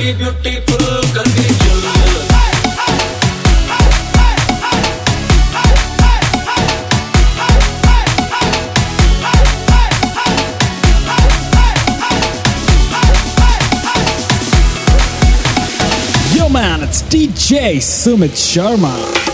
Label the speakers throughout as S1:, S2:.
S1: लड़की ब्यूटीफुल कर दी चल।
S2: Yo man, it's DJ Sumit Sharma.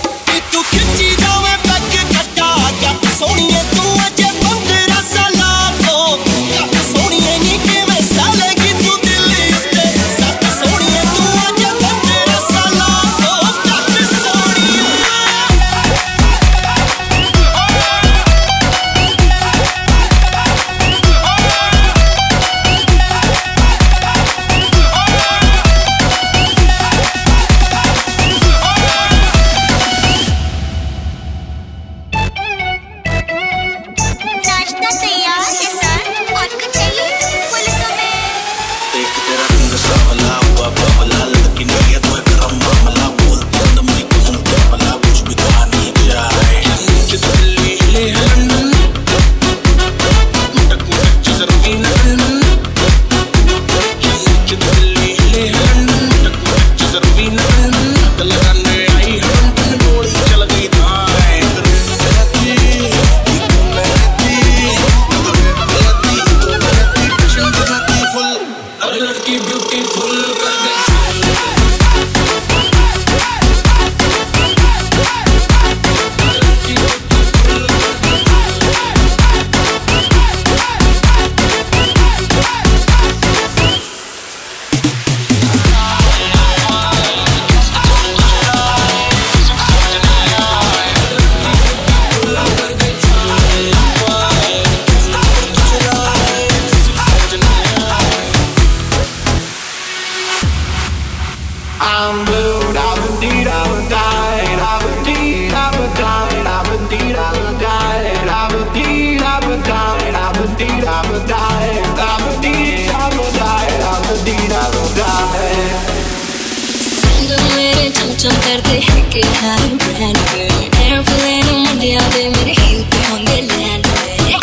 S3: चम करते हैं कि हर ब्रांड पे एयरप्लेन मुंडिया दे मेरे हिल पे होंगे लैंड पे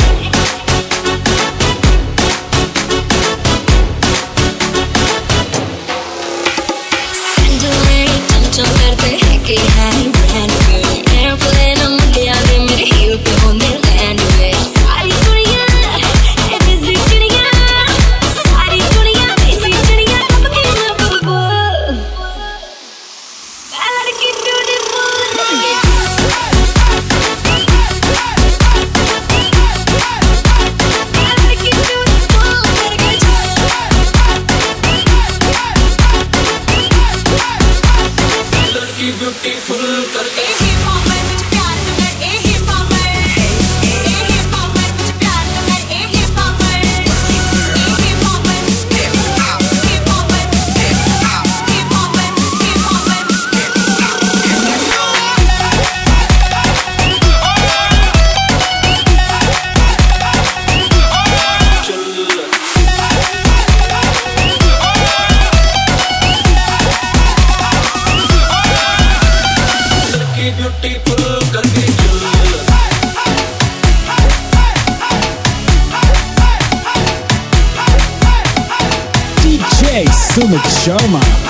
S3: सैंडल मेरे चम करते हैं कि हर ब्रांड पे एयरप्लेन मुंडिया दे मेरे हिल पे होंगे लैंड पे सारी दुनिया ए देसी चिड़िया सारी दुनिया देसी चिड़िया कब के लबो
S1: ब्यूटीफुल करके ब्यूटीफुल करके चल।
S2: DJ Sumit Sharma.